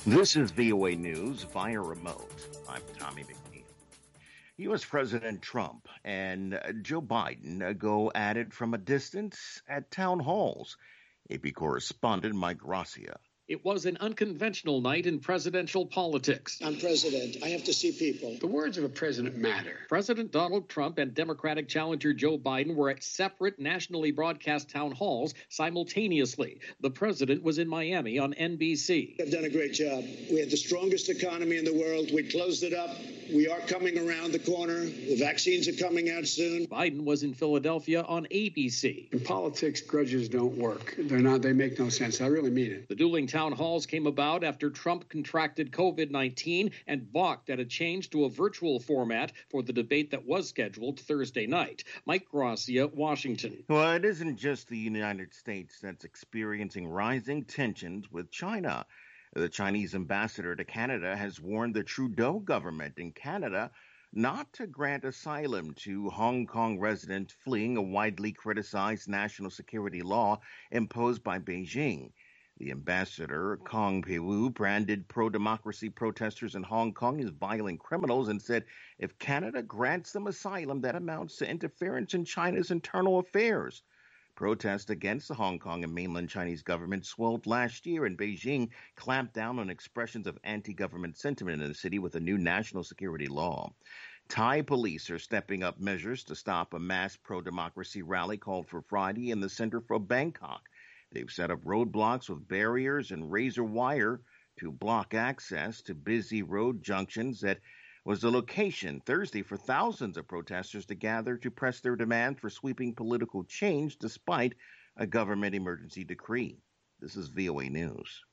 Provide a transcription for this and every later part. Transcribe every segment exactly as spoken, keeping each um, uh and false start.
This is V O A News via remote. I'm Tommy McNeil. U S. President Trump and Joe Biden go at it from a distance at town halls. A P correspondent Mike Gracia. It was an unconventional night in presidential politics. I'm president. I have to see people. The words of a president matter. President Donald Trump and Democratic challenger Joe Biden were at separate nationally broadcast town halls simultaneously. The president was in Miami on N B C. I've done a great job. We had the strongest economy in the world. We closed it up. We are coming around the corner. The vaccines are coming out soon. Biden was in Philadelphia on A B C. In politics, grudges don't work. They're not. They make no sense. I really mean it. The dueling town halls came about after Trump contracted covid nineteen and balked at a change to a virtual format for the debate that was scheduled Thursday night. Mike Gracia, Washington. Well, it isn't just the United States that's experiencing rising tensions with China. The Chinese ambassador to Canada has warned the Trudeau government in Canada not to grant asylum to Hong Kong residents fleeing a widely criticized national security law imposed by Beijing. The ambassador, Kong Peiwu, branded pro-democracy protesters in Hong Kong as violent criminals and said if Canada grants them asylum, that amounts to interference in China's internal affairs. Protests against the Hong Kong and mainland Chinese government swelled last year, and Beijing clamped down on expressions of anti-government sentiment in the city with a new national security law. Thai police are stepping up measures to stop a mass pro-democracy rally called for Friday in the center for Bangkok. They've set up roadblocks with barriers and razor wire to block access to busy road junctions that was the location Thursday for thousands of protesters to gather to press their demand for sweeping political change despite a government emergency decree. This is V O A News.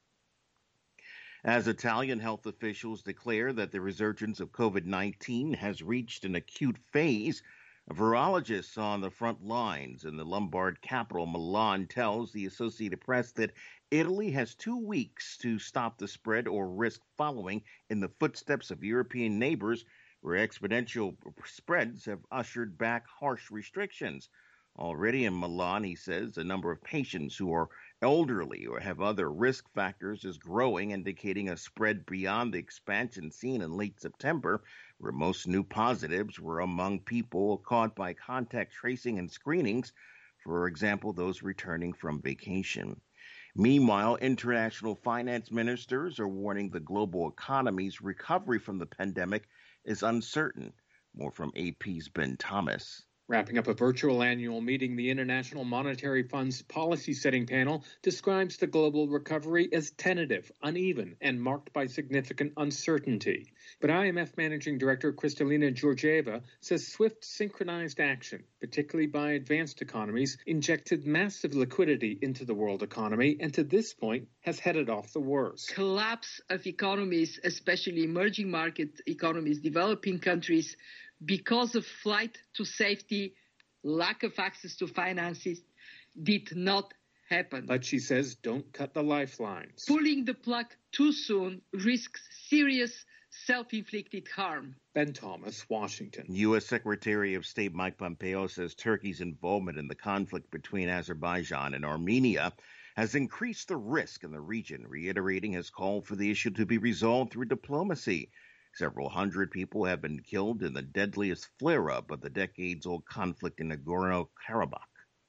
As Italian health officials declare that the resurgence of covid nineteen has reached an acute phase, virologists on the front lines in the Lombard capital, Milan, tells the Associated Press that Italy has two weeks to stop the spread or risk following in the footsteps of European neighbors, where exponential spreads have ushered back harsh restrictions. Already in Milan, he says, the number of patients who are elderly or have other risk factors is growing, indicating a spread beyond the expansion seen in late September, where most new positives were among people caught by contact tracing and screenings, for example, those returning from vacation. Meanwhile, international finance ministers are warning the global economy's recovery from the pandemic is uncertain. More from A P's Ben Thomas. Wrapping up a virtual annual meeting, the International Monetary Fund's policy-setting panel describes the global recovery as tentative, uneven, and marked by significant uncertainty. But I M F Managing Director Kristalina Georgieva says swift, synchronized action, particularly by advanced economies, injected massive liquidity into the world economy and to this point has headed off the worst. Collapse of economies, especially emerging market economies, developing countries, because of flight to safety, lack of access to finances, did not happen. But she says don't cut the lifelines. Pulling the plug too soon risks serious self-inflicted harm. Ben Thomas, Washington. U S. Secretary of State Mike Pompeo says Turkey's involvement in the conflict between Azerbaijan and Armenia has increased the risk in the region, reiterating his call for the issue to be resolved through diplomacy. Several hundred people have been killed in the deadliest flare-up of the decades-old conflict in Nagorno-Karabakh.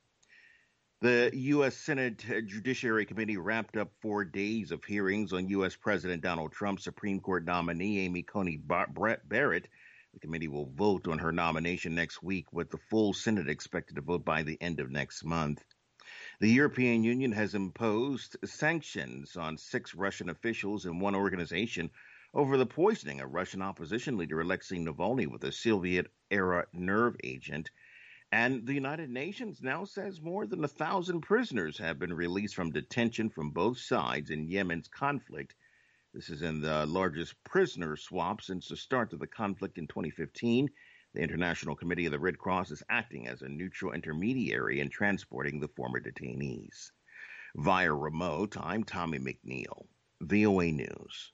The U S. Senate Judiciary Committee wrapped up four days of hearings on U S. President Donald Trump's Supreme Court nominee, Amy Coney Barrett. The committee will vote on her nomination next week, with the full Senate expected to vote by the end of next month. The European Union has imposed sanctions on six Russian officials and one organization over the poisoning of Russian opposition leader Alexei Navalny with a Soviet-era nerve agent. And the United Nations now says more than a thousand prisoners have been released from detention from both sides in Yemen's conflict. This is in the largest prisoner swap since the start of the conflict in twenty fifteen. The International Committee of the Red Cross is acting as a neutral intermediary in transporting the former detainees. Via remote, I'm Tommy McNeil, V O A News.